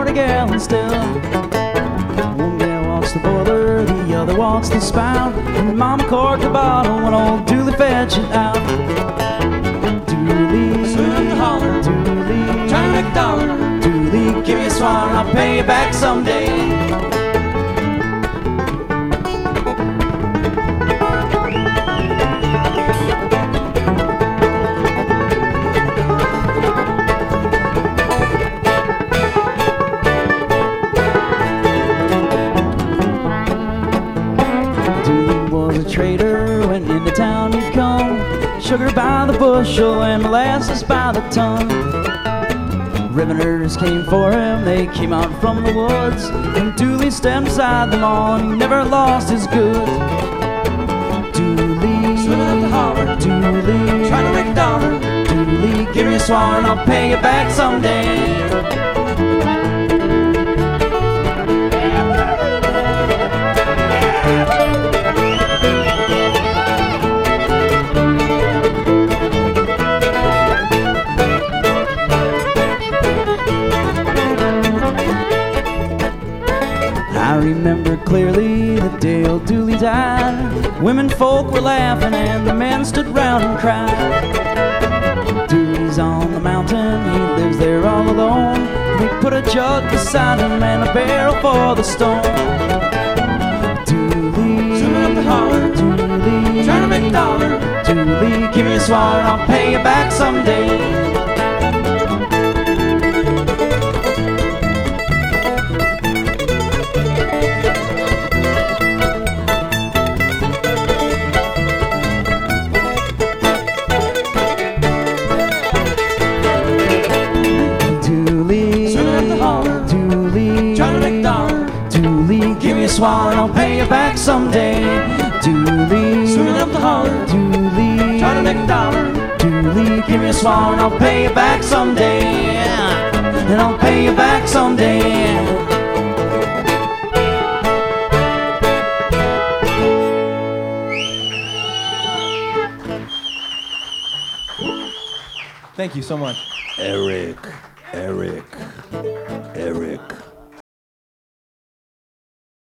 pretty girl and still. One gal walks the boiler, the other walks the spout, and Mama corked the bottle when old Dooley fetched it out. Dooley, swim up the holler, Dooley, trying to make a dollar. Dooley, give me a swan and I'll pay you back someday. Trader, went into town he'd come, sugar by the bushel and molasses by the ton. Riveters came for him, they came out from the woods, and Dooley stepped beside them all and he never lost his goods. Dooley, swimming up the holler, Dooley, trying to make a dollar. Dooley, give me a swan and I'll pay you back someday. I remember clearly the day old Dooley died. Women folk were laughing and the men stood round and cried. Dooley's on the mountain, he lives there all alone. They put a jug beside him and a barrel for the stone. Dooley, swimming up the holler, Dooley, trying to make a dollar. Dooley, give me a swan and I'll pay you back someday. Dooley, trying to make a dollar. Dooley, give me a swan and I'll pay you back someday. Dooley, swimming up the holler, Dooley, trying to make a dollar. Dooley, give me a swan and I'll pay you back someday. And I'll pay you back someday. Thank you so much. Eric.